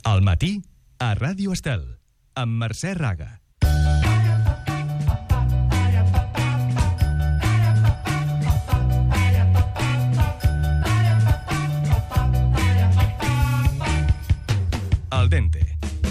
Al matí, a Ràdio Estel, amb Mercè Raga. Al dente.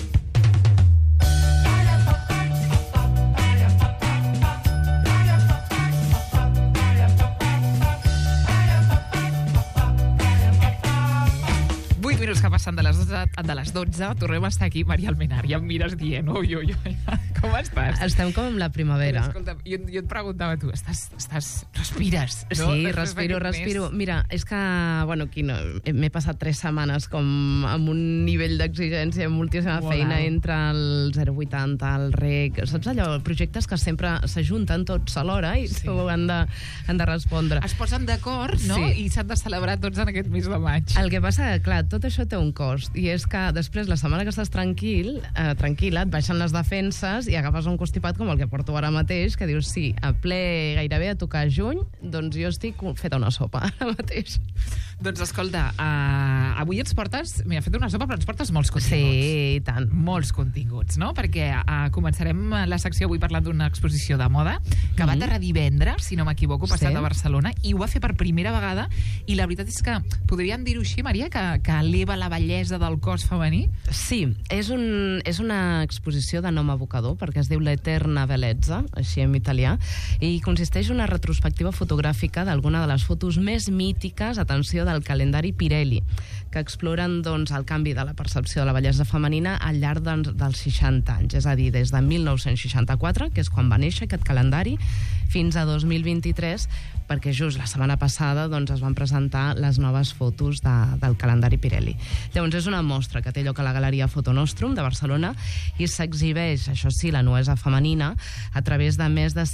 Minuts que passen de les 12, tornem a estar aquí, Maria Almenar, i em mires dient, ui, com estàs? Estem com amb la primavera. Escolta, jo et preguntava, tu, respires? No? Sí, respiro. Mira, és que, bueno, aquí no, m'he passat 3 setmanes com amb un nivell d'exigència, moltíssima feina entre el 080, el REC, saps allò, projectes que sempre s'ajunten tots alhora i tu han de respondre. Es posen d'acord, no? Sí. I s'han de celebrar tots en aquest mes de maig. El que passa, clar, tot això té un cost, i és que després, la setmana que estàs tranquil·la, et baixen les defenses i agafes un constipat com el que porto ara mateix, que dius, sí, a ple gairebé a tocar juny, doncs jo estic feta una sopa ara mateix. Doncs escolta, avui ens portes, m'ha fet una sopa, però ens portes molts continguts. Sí, i tant. Molts continguts, no? Perquè començarem la secció avui parlant d'una exposició de moda que va aterrar divendres, si no m'equivoco, passat a Barcelona, i ho va fer per primera vegada, i la veritat és que podríem dir-ho així, Maria, que eleva la bellesa del cos femení? Sí, és una exposició de nom evocador, perquè es diu l'Eterna Bellezza, així en italià, i consisteix en una retrospectiva fotogràfica d'alguna de les fotos més mítiques, atenció, del calendari Pirelli, que exploren, doncs, el canvi de la percepció de la bellesa femenina al llarg dels 60 anys, és a dir, des de 1964, que és quan va néixer aquest calendari, fins a 2023, perquè just la setmana passada doncs, es van presentar les noves fotos del calendari Pirelli. Llavors és una mostra que té lloc a la Galeria Fotonostrum de Barcelona i s'exhibeix, això sí, la nuesa femenina a través de més de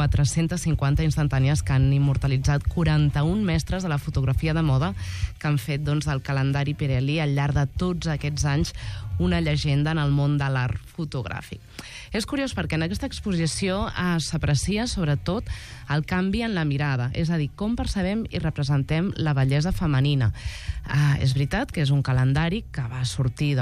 450 instantànies que han immortalitzat 41 mestres de la fotografia de moda que han fet, doncs, del calendari Pirelli al llarg de tots aquests anys una llegenda en el món de l'art fotogràfic. És curiós perquè en aquesta exposició s'aprecia sobretot el canvi en la mirada, és a dir, com percebem i representem la bellesa femenina. És veritat que és un calendari que va sorgir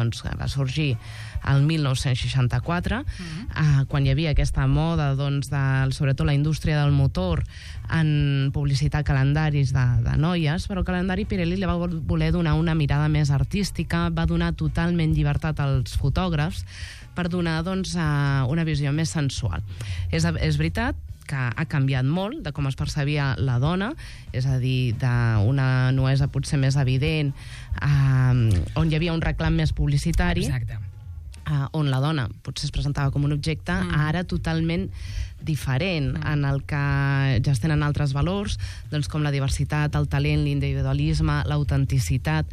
el 1964, quan hi havia aquesta moda, doncs, sobretot la indústria del motor, en publicitar calendaris de noies, però el calendari Pirelli li va voler donar una mirada més artística, va donar totalment llibertat als fotògrafs per donar, doncs, una visió més sensual. És veritat que ha canviat molt de com es percebia la dona, és a dir, d'una nuesa potser més evident, on hi havia un reclam més publicitari. Exacte. On la dona potser es presentava com un objecte, ara totalment diferent, en el que ja es tenen altres valors, doncs, com la diversitat, el talent, l'individualisme, l'autenticitat,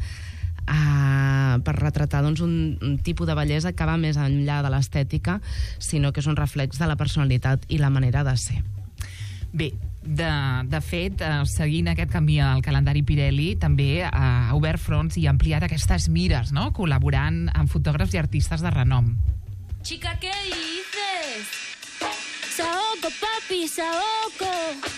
per retratar, doncs, un tipus de bellesa que va més enllà de l'estètica, sinó que és un reflex de la personalitat i la manera de ser. Bé, de fet, seguint aquest canvi al calendari Pirelli, també ha obert fronts i ha ampliat aquestes mires, no?, col·laborant amb fotògrafs i artistes de renom. Chica, ¿qué dices? Saoco, papi, saoco.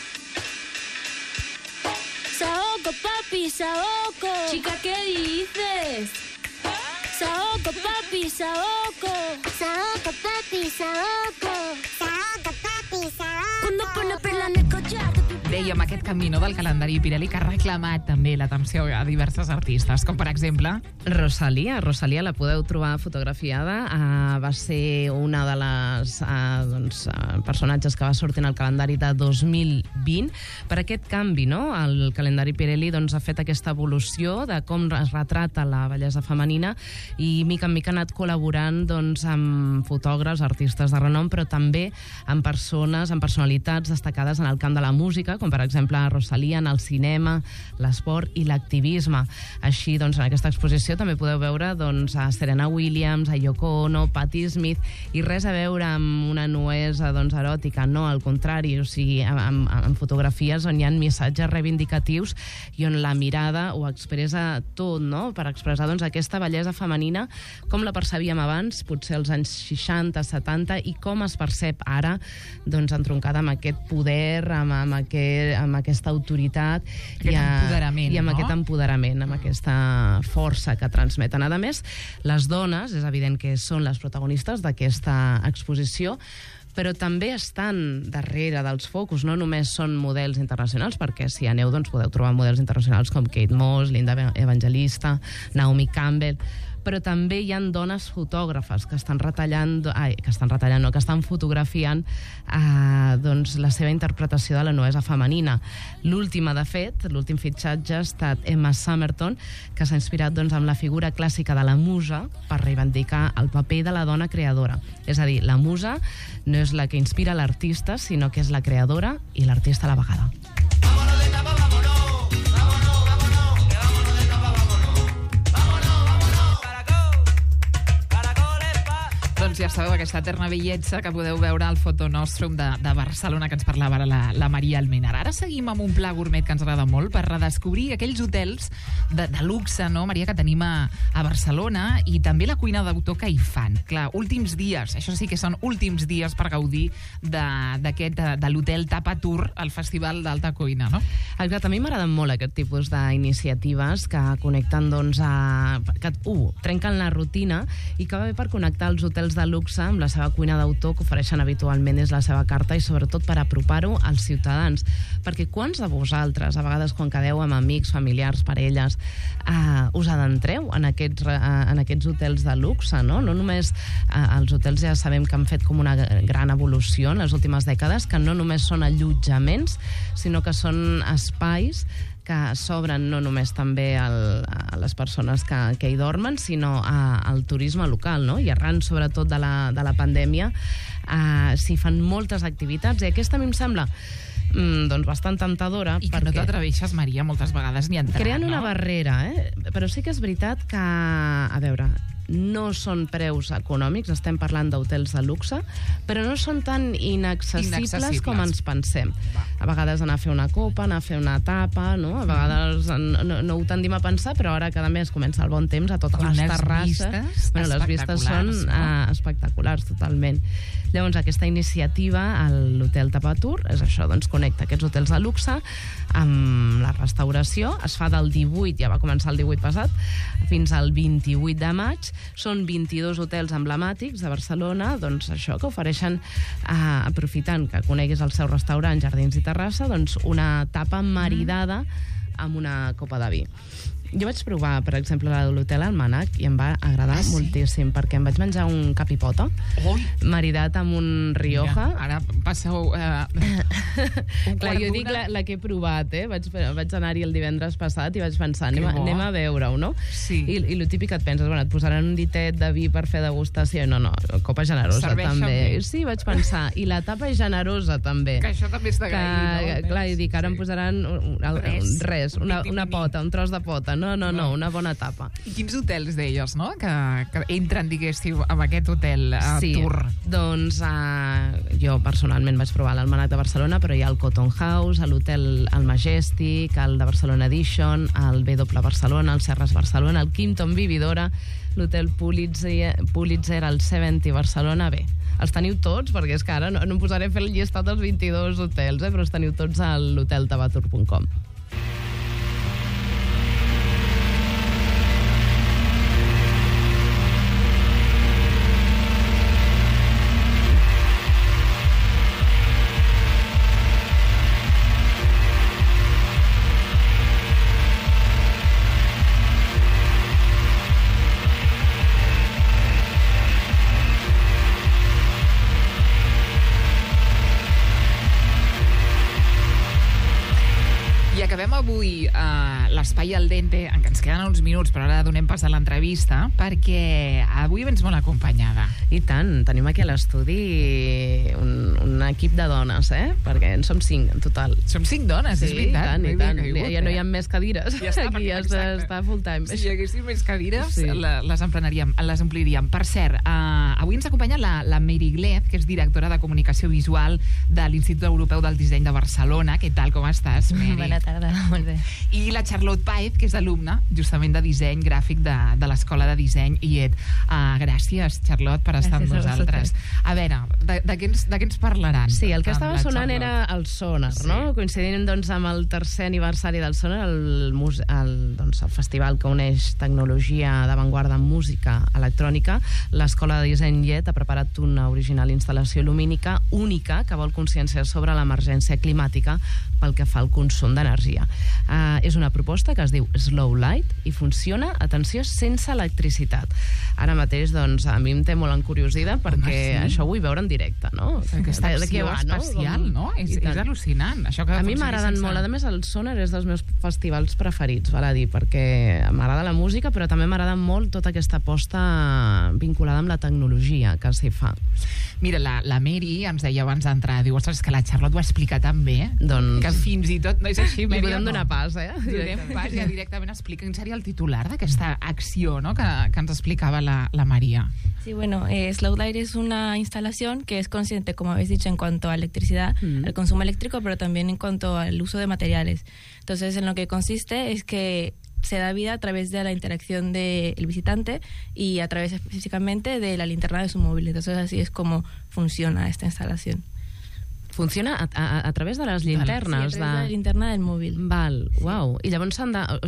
Saoco, papi, saoco. Chica, ¿qué dices? Saoco, papi, saoco. Saoco, papi, saoco. Saoco, papi, saoco. Cuando pone perla en el collar. Dèiem aquest camí, no?, del calendari Pirelli, que ha reclamat també l'atenció a diverses artistes, com per exemple Rosalía la podeu trobar fotografiada, va ser una de les personatges que va sortir en el calendari de 2020. Per aquest canvi, no?, el calendari Pirelli, doncs, ha fet aquesta evolució de com es retrata la bellesa femenina i mica en mica ha anat col·laborant, doncs, amb fotògrafs, artistes de renom, però també amb persones, amb personalitats destacades en el camp de la música, com per exemple Rosalía, en el cinema, l'esport i l'activisme. Així, doncs, en aquesta exposició també podeu veure, doncs, a Serena Williams, a Yoko Ono, Patti Smith, i res a veure amb una nuesa, doncs, eròtica, no, al contrari, o sigui, amb fotografies on hi ha missatges reivindicatius i on la mirada ho expressa tot, no?, per expressar, doncs, aquesta bellesa femenina com la percebíem abans, potser als anys 60, 70, i com es percep ara, doncs, entroncada amb aquest poder, amb aquest aquesta autoritat i amb aquest empoderament, amb aquesta força que transmeten. A més, les dones, és evident que són les protagonistes d'aquesta exposició, però també estan darrere dels focus, no només són models internacionals, perquè si aneu doncs podeu trobar models internacionals com Kate Moss, Linda Evangelista, Naomi Campbell, però també hi ha dones fotògrafes que estan fotografiant doncs, la seva interpretació de la noesa femenina. L'última, de fet, l'últim fitxatge ha estat Emma Summerton, que s'ha inspirat doncs, amb la figura clàssica de la musa per reivindicar el paper de la dona creadora. És a dir, la musa no és la que inspira l'artista, sinó que és la creadora i l'artista a la vegada. Doncs ja sabeu, aquesta eterna bellesa que podeu veure al Fotonostrum de Barcelona, que ens parlava ara la Maria Almenar. Ara seguim amb un pla gourmet que ens agrada molt per redescobrir aquells hotels de luxe, no, Maria, que tenim a Barcelona, i també la cuina d'autor que hi fan. Clar, últims dies, això sí que són últims dies per gaudir de l'hotel Tapa Tour, el festival d'alta cuina, no? Exacte, a mi m'agraden molt aquest tipus d'iniciatives que connecten, doncs, que trenquen la rutina i que va bé per connectar els hotels de luxe amb la seva cuina d'autor que ofereixen habitualment és la seva carta, i sobretot per apropar-ho als ciutadans, perquè quants de vosaltres, a vegades quan quedeu amb amics, familiars, parelles, us adentreu en aquests hotels de luxe, no? No només els hotels ja sabem que han fet com una gran evolució en les últimes dècades, que no només són allotjaments, sinó que són espais que s'obren no només també a les persones que hi dormen, sinó al turisme local, no? I arran, sobretot, de la pandèmia, s'hi fan moltes activitats, i aquesta a mi em sembla doncs bastant temptadora. I que no t'atreveixes, Maria, moltes vegades ni a entrar, creen una barrera, però sí que és veritat que, a veure, no són preus econòmics, estem parlant d'hotels de luxe, però no són tan inaccessibles com ens pensem. A vegades anar a fer una copa, anar a fer una tapa, no? A vegades no ho tendim a pensar, però ara cada mes comença el bon temps a totes les terrasses. Les vistes són espectaculars, totalment. Llavors, aquesta iniciativa a l'Hotel Tapa Tour és això, doncs connecta aquests hotels de luxe amb la restauració. Es fa del 18, ja va començar el 18 passat, fins al 28 de maig. Són 22 hotels emblemàtics de Barcelona, doncs això, que ofereixen, aprofitant que coneguis el seu restaurant, jardins i terrassa, doncs una tapa maridada amb una copa de vi. Jo vaig provar, per exemple, l'hotel Almanac i em va agradar moltíssim, perquè em vaig menjar un capipota maridat amb un Rioja. Mira, ara passeu Clar, jo dic la que he provat, vaig anar-hi el divendres passat i vaig pensar, anem a veure-ho, no? Sí. I el típic que et penses, bueno, et posaran un ditet de vi per fer degustació. No, copa generosa també. Sí, vaig pensar. I la tapa és generosa també. Que això també és d'agrair, no? Clar, i dic, ara em posaran res, una pota, un tros de pota. No, una bona tapa. I quins hotels d'ells, no?, que entren, diguéssiu, amb aquest hotel tour? Doncs jo personalment vaig provar l'Almanac de Barcelona, però hi ha el Cotton House, l'hotel El Majestic, el de Barcelona Edition, el BW Barcelona, el Serres Barcelona, el Kimpton Vividora, l'hotel Pulitzer, el 70 Barcelona. Bé, els teniu tots, perquè és que ara no em posaré a fer el llistat dels 22 hotels, però els teniu tots a l'hoteltabatur.com. Acabem avui l'Espai al Dente, en què ens queden uns minuts, però ara donem pas a l'entrevista, perquè avui vens molt acompanyada. I tant, tenim aquí a l'estudi un equip de dones, perquè en som 5 en total. Som 5 dones, és veritat. I tant. Ja no hi ha més cadires. Aquí ja està full time. Si hi haguéssim més cadires, les ompliríem. Per cert, avui ens acompanya la Mary Gled, que és directora de comunicació visual de l'Institut Europeu del Disseny de Barcelona. Què tal, com estàs, Mary? Bona tarda, molt bé. I la Charlotte Charlotte Paez, que és alumna justament de disseny gràfic de l'Escola de Disseny IED. Gràcies, Charlotte, per estar amb nosaltres. A veure, de què ens parlaran? Sí, el que estava sonant era el Sonar, no? Coincidint doncs, amb el tercer aniversari del Sonar, el festival que uneix tecnologia d'avantguarda amb música electrònica, l'Escola de Disseny IED ha preparat una original instal·lació lumínica única que vol conscienciar sobre l'emergència climàtica pel que fa al consum d'energia. És una proposta que es diu Slow Light i funciona, atenció, sense electricitat. Ara mateix, doncs, a mi em té molt encuriosida perquè això ho vull veure en directe, no? Aquesta acció espacial, no? És al·lucinant. A mi m'agraden molt. A més, el Sonar és dels meus festivals preferits, val a dir, perquè m'agrada la música, però també m'agrada molt tota aquesta aposta vinculada amb la tecnologia que s'hi fa. Mira, la Mary ens deia abans d'entrar, diu, ostres, que la Charlotte ho explica tan bé, que fins i tot no és així, Mary. Li podem donar pas, Donem pas, ja directament explica quin seria el titular d'aquesta acció, no?, que ens explicava la María. Sí, bueno, Slow Light es una instalación que es consciente, como habéis dicho, en cuanto a electricidad, al consumo eléctrico, pero también en cuanto al uso de materiales. Entonces, en lo que consiste es que se da vida a través de la interacción del visitante y a través específicamente de la linterna de su móvil. Entonces, así es como funciona esta instalación. Funciona a través de les linternes. Sí, a través de la linterna del mòbil. Val, uau. I llavors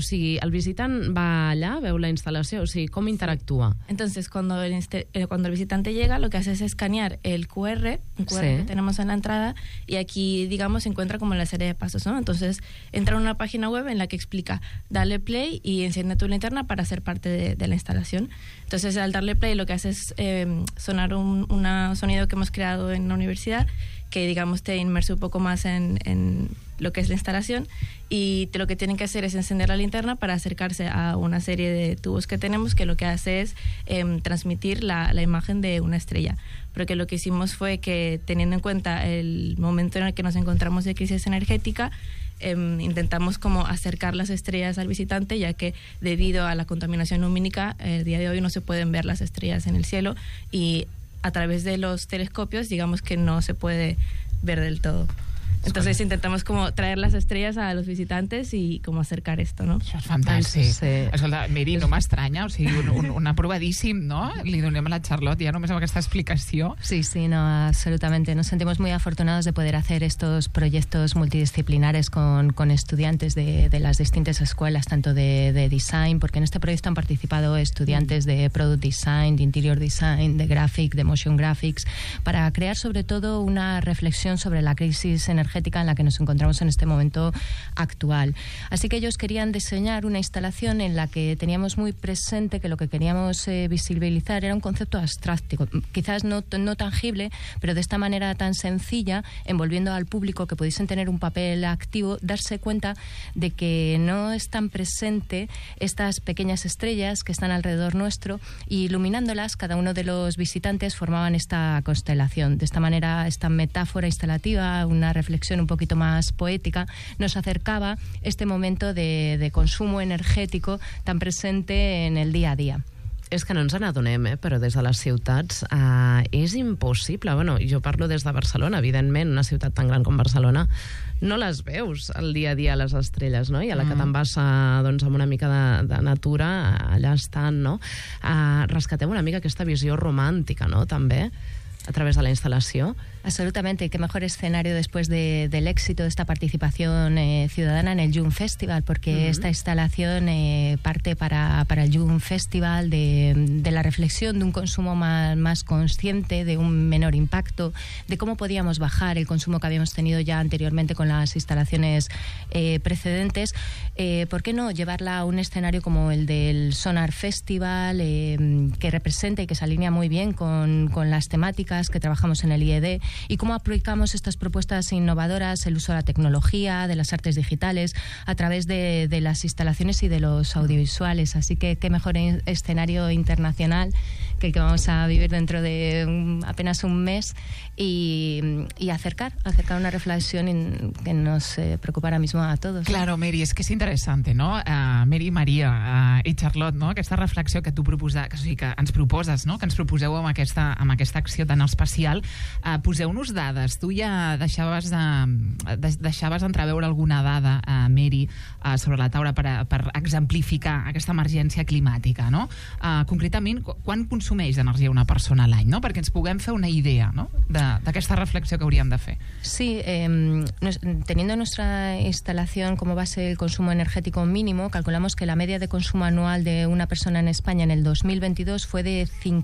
el visitant va allà, veu la instal·lació, o sigui, com interactua? Entonces, cuando el visitante llega, lo que hace es escanear el QR, un QR que tenemos en la entrada, y aquí, digamos, se encuentra como la serie de pasos, ¿no? Entonces, entra en una página web en la que explica, dale play y enciende tu linterna para ser parte de la instalación. Entonces, al darle play, lo que hace es sonar un sonido que hemos creado en la universidad, que, digamos, te inmerse un poco más en lo que es la instalación, y lo que tienen que hacer es encender la linterna para acercarse a una serie de tubos que tenemos, que lo que hace es transmitir la imagen de una estrella. Porque lo que hicimos fue que, teniendo en cuenta el momento en el que nos encontramos de crisis energética, intentamos como acercar las estrellas al visitante, ya que debido a la contaminación lumínica, el día de hoy no se pueden ver las estrellas en el cielo, y a través de los telescopios, digamos que no se puede ver del todo. Entonces intentamos como traer las estrellas a los visitantes i com acercar esto, no? Això és fantàstic. Sí. Escolta, Mary, no m'estranya, o sigui, un aprovadíssim, ¿no? Li donem a la Charlotte ja només amb aquesta explicació. Sí, no, absolutamente. Nos sentimos muy afortunados de poder hacer estos proyectos multidisciplinares con estudiantes de las distintas escuelas, tanto de design, porque en este proyecto han participado estudiantes de product design, de interior design, de graphic, de motion graphics, para crear sobre todo una reflexión sobre la crisis energética en la que nos encontramos en este momento actual. Así que ellos querían diseñar una instalación en la que teníamos muy presente que lo que queríamos visibilizar era un concepto abstracto, quizás no tangible, pero de esta manera tan sencilla, envolviendo al público, que pudiesen tener un papel activo, darse cuenta de que no están presente estas pequeñas estrellas que están alrededor nuestro, y iluminándolas, cada uno de los visitantes formaban esta constelación. De esta manera, esta metáfora instalativa, una reflexión un poquito más poética, nos acercaba este momento de consumo energético tan presente en el día a día. És que no ens n'adonem, però des de les ciutats és impossible. Bueno, jo parlo des de Barcelona, evidentment, una ciutat tan gran com Barcelona, no les veus el dia a dia, les estrelles, no? I a la que te'n vas doncs, amb una mica de natura, allà estan, no? Rescatem una mica aquesta visió romàntica, no?, també, a través de la instalació. Absolutamente, y qué mejor escenario después del éxito de esta participación ciudadana en el June Festival, porque esta instalación parte para el June Festival de la reflexión de un consumo más consciente, de un menor impacto, de cómo podíamos bajar el consumo que habíamos tenido ya anteriormente con las instalaciones precedentes. ¿Por qué no llevarla a un escenario como el del Sonar Festival, que representa y que se alinea muy bien con las temáticas que trabajamos en el IED, y cómo aplicamos estas propuestas innovadoras, el uso de la tecnología, de las artes digitales, a través de las instalaciones y de los audiovisuales? Así que qué mejor escenario internacional que vamos a vivir dentro de apenas un mes, y acercar una reflexión que nos preocupa ahora mismo a todos. Claro, Mary, és que és interessant, no? Mary, Maria i Charlotte, no? Aquesta reflexió que tu que ens proposes, no? Que ens proposeu amb aquesta acció tan especial. Poseu-nos dades. Tu ja deixaves entreveure alguna dada, Mary, sobre la taula per exemplificar aquesta emergència climàtica, no? Concretament, quan consumeix d'energia una persona a l'any, no? Perquè ens puguem fer una idea, no? D'aquesta reflexió que hauríem de fer. Sí, teniendo nuestra instalación como base el consumo energético mínimo, calculamos que la media de consumo anual de una persona en España en el 2022 fue de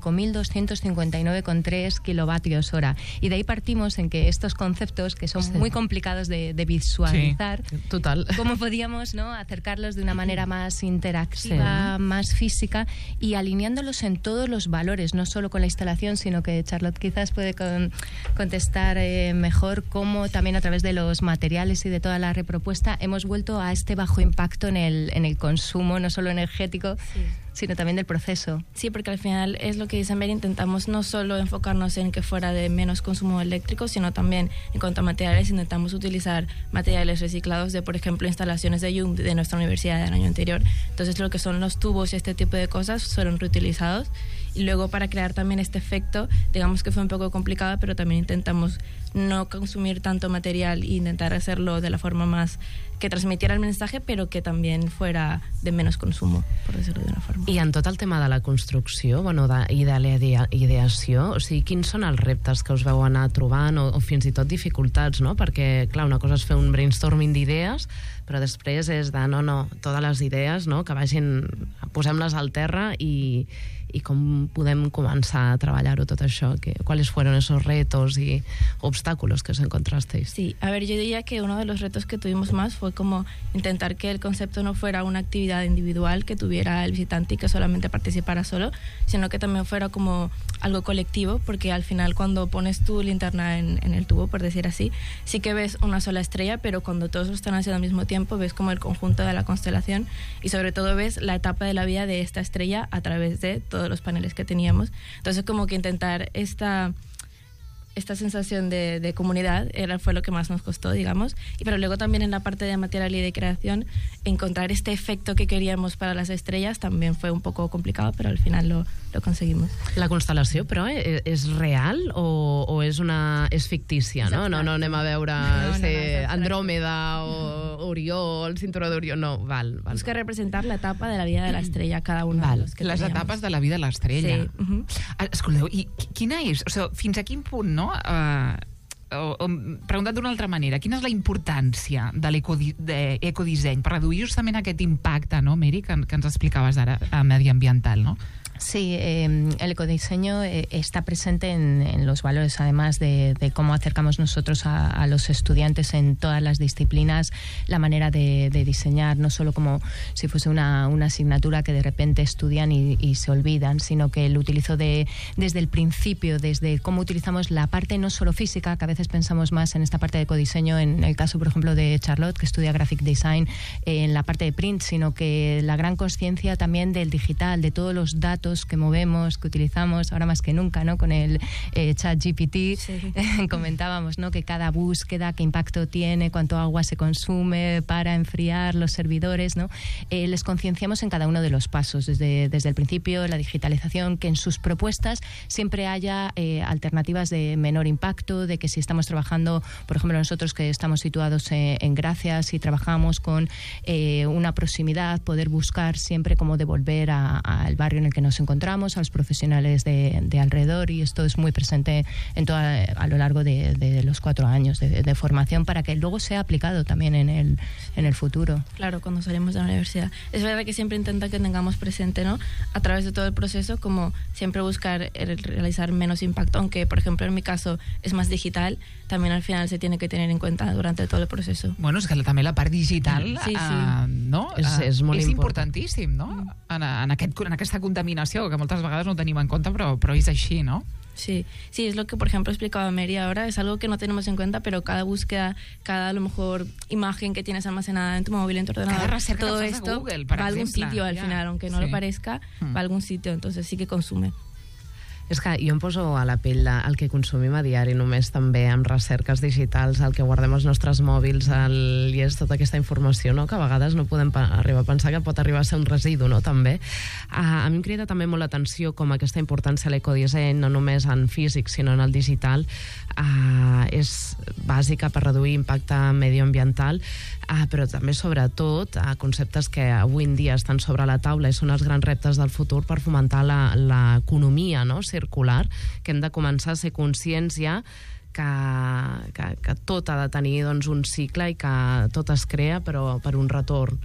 5.259,3 kilovatios hora. Y de ahí partimos en que estos conceptos, que son muy complicados de visualizar, total, cómo podíamos, ¿no?, acercarlos de una manera más interactiva, más física, y alineándolos en todos los valores, no solo con la instalación, sino que Charlotte quizás puede contestar mejor cómo también a través de los materiales y de toda la repropuesta hemos vuelto a este bajo impacto en el consumo, no solo energético, sino también del proceso. Sí, porque al final es lo que dice Mary, intentamos no solo enfocarnos en que fuera de menos consumo eléctrico, sino también en cuanto a materiales, intentamos utilizar materiales reciclados de, por ejemplo, instalaciones de Yum de nuestra universidad del año anterior. Entonces, lo que son los tubos y este tipo de cosas fueron reutilizados. Y luego, para crear también este efecto, digamos que fue un poco complicado, pero también intentamos no consumir tanto material e intentar hacerlo de la forma más que transmitiera el mensaje, però que també fuera de menys consum, per dir-ho d'una forma. I en tot el tema de la construcció, i de la ideació, o sigui, quins són els reptes que us veu anar trobant o fins i tot dificultats, no? Perquè, clar, una cosa és fer un brainstorming d'idees, però després és de, totes les idees, no? Que vagin, posem-les al terra i com podem començar a treballar-ho tot això, cuáles fueron esos retos y obstáculos que os encontrasteis. Sí, a ver, yo diría que uno de los retos que tuvimos más fue como intentar que el concepto no fuera una actividad individual que tuviera el visitante y que solamente participara solo, sino que también fuera como algo colectivo, porque al final cuando pones tu linterna en el tubo, por decir así, sí que ves una sola estrella, pero cuando todos lo están haciendo al mismo tiempo ves como el conjunto de la constelación y sobre todo ves la etapa de la vida de esta estrella a través de todos los paneles que teníamos. Entonces como que intentar esta sensación de comunidad fue lo que más nos costó, digamos, pero luego también en la parte de material y de creación encontrar este efecto que queríamos para las estrellas también fue un poco complicado, pero al final lo conseguimos. La constel·lació, però, és real o és fictícia, no? No anem a veure Andròmeda o Orió, el cinturó d'Orió, no, val. Es que representar la etapa de la vida de la estrella, cada una de los que les teníamos. Etapes de la vida de l'estrella. Sí. Escolteu, i quina és, o sigui, fins a quin punt, no? Preguntat d'una altra manera, quina és la importància de l'ecodisseny per reduir justament aquest impacte, no, Mary, que ens explicaves ara, mediambiental, no? Sí, el ecodiseño está presente en los valores, además de cómo acercamos nosotros a los estudiantes en todas las disciplinas, la manera de diseñar, no solo como si fuese una asignatura que de repente estudian y se olvidan, sino que lo utilizo desde el principio, desde cómo utilizamos la parte no solo física, que a veces pensamos más en esta parte de ecodiseño, en el caso, por ejemplo, de Charlotte, que estudia Graphic Design, en la parte de print, sino que la gran conciencia también del digital, de todos los datos que movemos, que utilizamos ahora más que nunca, ¿no? Con el ChatGPT, sí. Comentábamos, ¿no? Que cada búsqueda, qué impacto tiene, cuánto agua se consume para enfriar los servidores, ¿no? Les concienciamos en cada uno de los pasos, desde el principio, la digitalización, que en sus propuestas siempre haya alternativas de menor impacto, de que si estamos trabajando, por ejemplo, nosotros que estamos situados en Gracias y trabajamos con una proximidad, poder buscar siempre cómo devolver al barrio en el que nos encontramos, a los profesionales de alrededor, y esto es muy presente a lo largo de los 4 años de formación, para que luego sea aplicado también en el futuro. Claro, cuando salimos de la universidad. Es verdad que siempre intenta que tengamos presente, ¿no? A través de todo el proceso, como siempre buscar realizar menos impacto, aunque, por ejemplo, en mi caso es más digital, también al final se tiene que tener en cuenta durante todo el proceso. Bueno, és que també la part digital no? És molt és importantíssim, no? En aquesta contaminació, que moltes vegades no tenim en compte, però és així, ¿no? Sí, es lo que, por ejemplo, explicaba Mary ahora, es algo que no tenemos en cuenta, pero cada búsqueda, cada, a lo mejor, imagen que tienes almacenada en tu móvil, en tu ordenador, todo esto Google, va a algún sitio al final, aunque no lo parezca, va a algún sitio, entonces sí que consume. És que jo em poso a la pell el que consumim a diari, només també amb recerques digitals, el que guardem als nostres mòbils, i és tota aquesta informació, no? Que a vegades no podem arribar a pensar que pot arribar a ser un residu, no? També. A mi em crida també molt l'atenció com aquesta importància a l'ecodisseny, no només en físic, sinó en el digital, és bàsica per reduir impacte medioambiental, però també, sobretot, conceptes que avui en dia estan sobre la taula i són els grans reptes del futur per fomentar l'economia, no?, circular, que hem de començar a ser conscients ja que tot ha de tenir, doncs, un cicle i que tot es crea però per un retorn.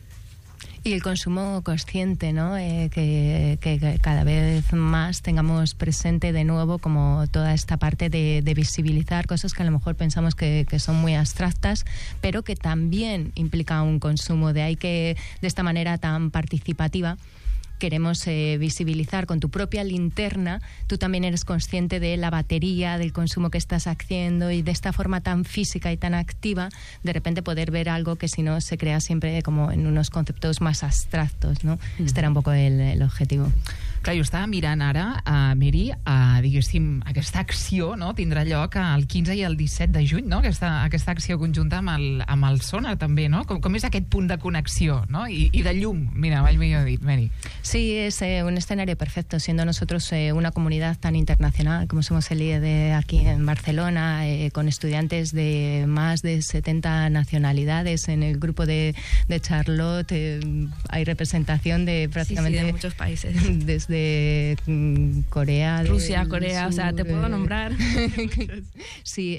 Y el consumo consciente, ¿no? Que cada vez más tengamos presente de nuevo como toda esta parte de visibilizar cosas que a lo mejor pensamos que son muy abstractas, pero que también implica un consumo. De ahí que de esta manera tan participativa queremos visibilizar con tu propia linterna, tú también eres consciente de la batería, del consumo que estás haciendo, y de esta forma tan física y tan activa, de repente poder ver algo que si no se crea siempre como en unos conceptos más abstractos, ¿no? Este era un poco el objetivo. Clar, jo estava mirant ara, Mary, diguéssim, aquesta acció, no?, tindrà lloc el 15 i el 17 de juny, no?, aquesta acció conjunta amb el Sonar, també, no? Com és aquest punt de connexió, no?, i de llum, mira, mai millor dit, Mary. Sí, es un escenario perfecto, siendo nosotros una comunidad tan internacional como somos el IED aquí en Barcelona, con estudiantes de más de 70 nacionalidades. En el grupo de Charlotte hay representación de prácticamente... Sí, de muchos países. Desde Corea... Rusia, Corea, o sea, te puedo nombrar. Sí,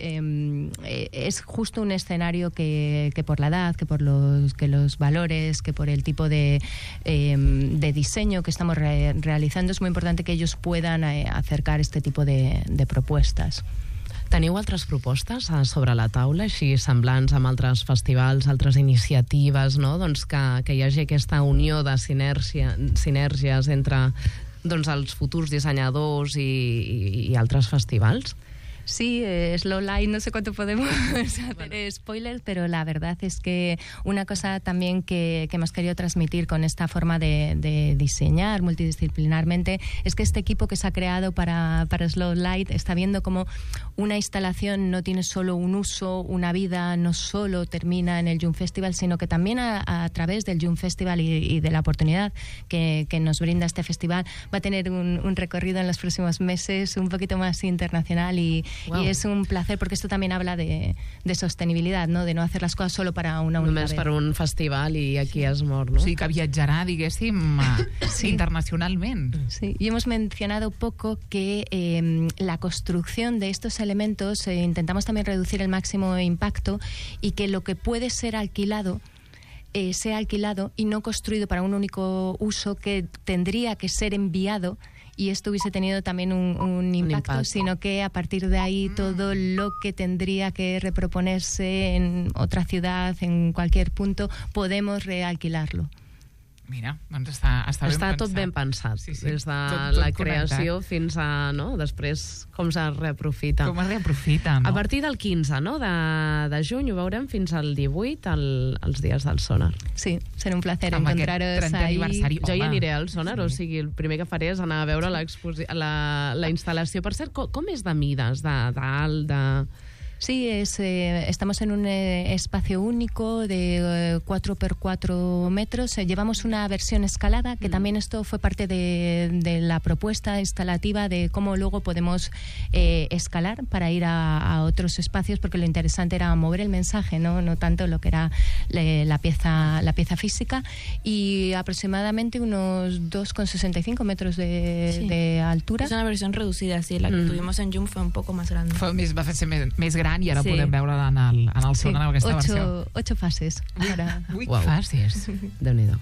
es justo un escenario que por la edad, que por los valores, que por el tipo de diseño que estamos realizando, es muy importante que ellos puedan acercar este tipo de propuestas. Teniu altres propostes sobre la taula, així semblants amb altres festivals, altres iniciatives, no? Doncs que hi hagi aquesta unió de sinergies entre, doncs, els futurs dissenyadors i altres festivals? Sí, Slow Light, no sé cuánto podemos hacer spoilers, pero la verdad es que una cosa también que hemos querido transmitir con esta forma de diseñar multidisciplinarmente es que este equipo que se ha creado para Slow Light está viendo como una instalación no tiene solo un uso, una vida, no solo termina en el Jump Festival, sino que también a través del Jump Festival y de la oportunidad que nos brinda este festival va a tener un recorrido en los próximos meses un poquito más internacional y es un placer, porque esto también habla de sostenibilidad, ¿no? De no hacer las cosas solo para una única vez. Només per un festival i aquí es mor, ¿no? O sigui que viatjarà, diguéssim, internacionalment. Sí, y hemos mencionado poco que la construcción de estos elementos intentamos también reducir el máximo impacto, y que lo que puede ser alquilado sea alquilado y no construido para un único uso, que tendría que ser enviado, y esto hubiese tenido también un impacto, sino que a partir de ahí todo lo que tendría que reproponerse en otra ciudad, en cualquier punto, podemos realquilarlo. Mira, doncs està ben pensat. Tot ben pensat, sí. Des de tot la creació fins a, no?, després com es reaprofita. Com es reaprofita, no? A partir del 15, no?, de juny, ho veurem fins al 18, els dies del Sonar. Sí, serà un placer encontraros ahí. Jo hi aniré al Sonar, o sigui, el primer que faré és anar a veure la instal·lació. Per cert, com és de mides, d'alt, de... Sí, estamos en un espacio único de 4x4 metros. Llevamos una versión escalada, que también esto fue parte de la propuesta instalativa de cómo luego podemos escalar para ir a otros espacios, porque lo interesante era mover el mensaje, no tanto lo que era la pieza física, y aproximadamente unos 2,65 metros de altura. Es una versión reducida, sí, la que tuvimos en Jump fue un poco más grande. Va ser més gran, i ara podem veure-la en el Sonar, en aquesta versió. 8 fases. 8 fases. Déu-n'hi-do.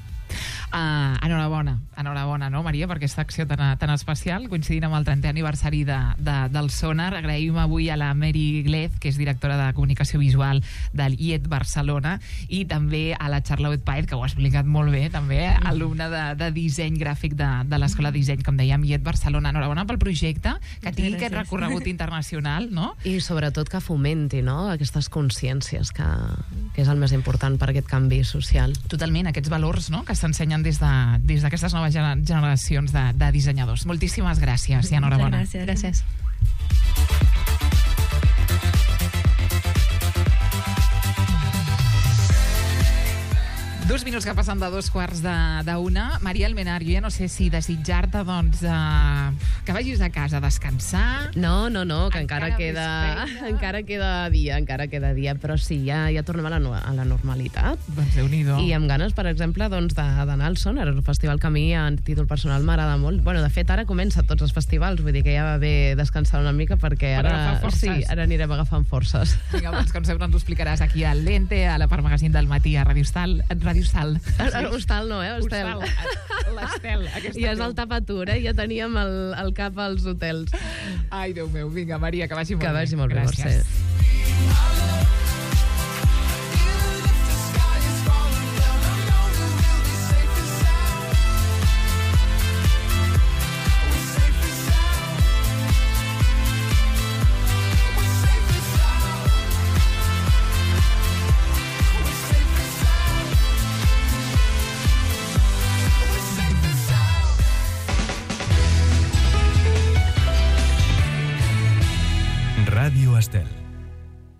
Enhorabona, no, Maria, per aquesta acció tan especial, coincidint amb el 30è aniversari del Sonar. Agraïm avui a la Mary Glez, que és directora de comunicació visual del IED Barcelona, i també a la Charlotte Paez, que ho ha explicat molt bé, també, alumna de disseny gràfic de l'Escola de Disseny, com dèiem, IED Barcelona. Enhorabona pel projecte, que tingui aquest recorregut internacional, no? I sobretot que fomenti, no?, aquestes consciències, que és el més important per aquest canvi social. Totalment, aquests valors, no?, que s'ensenyen arribant des d'aquestes noves generacions de dissenyadors. Moltíssimes gràcies i enhorabona. Gràcies. Dos minuts que passen de 2:15 Maria Almenar, jo ja no sé si desitjar-te, doncs, que vagis a casa a descansar. No, que encara queda dia, però sí, ja tornem a la normalitat. Doncs Déu-n'hi-do. I amb ganes, per exemple, doncs, d'anar al Sonar, el festival que a mi, en títol personal, m'agrada molt. Bueno, de fet, ara comença tots els festivals, vull dir que ja va bé descansar una mica, perquè ara anirem agafant forces. Vinga, doncs, com sempre, ens ho explicaràs aquí al Lente, a la part magazín del matí, a Radio Stal. Hostal no, Hostel. L'Estel. Ja és el tapatur, ja teníem el cap als hotels. Ai, Déu meu. Vinga, Maria, que vagi molt bé. Que vagi molt bé, Gràcies. Radio Estel.